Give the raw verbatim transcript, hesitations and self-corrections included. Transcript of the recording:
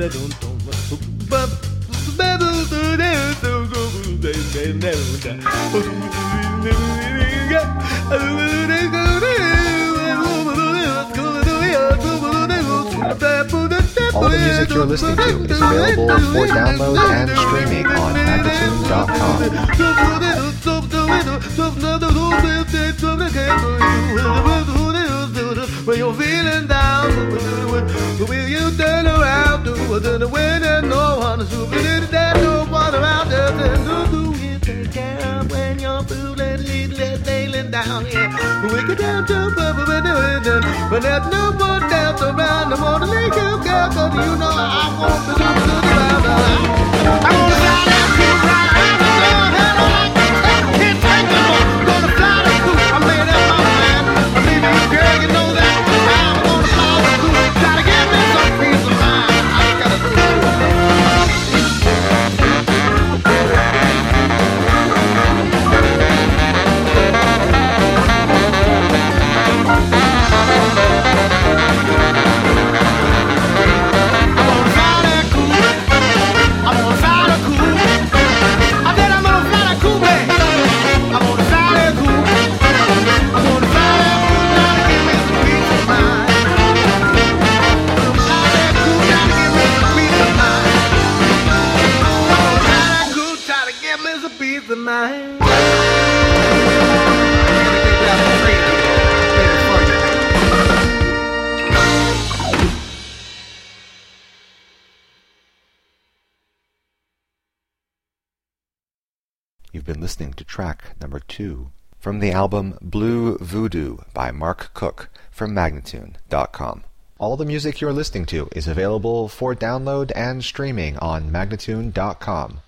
All the music you're listening to is available for download and streaming on magnatune dot com. When you're feeling down, will you turn around to the wind and no one is stupid, there's no one around there to do it. Take care when you're feeling sailing down, yeah. We get down to the wind, but there's no one else around. I wanna make you go, cause you know I want to do the round. I wanna fly that cool right out the door, head on, can't take no more. Gonna fly that cool, I made up my mind. Baby, girl, you know that I'm gonna fly that cool. Gotta give me some peace of mind. I gotta do it. You've been listening to track number two from the album Blue Voodoo by Mark Cook from magnatune dot com. All the music you're listening to is available for download and streaming on magnatune dot com.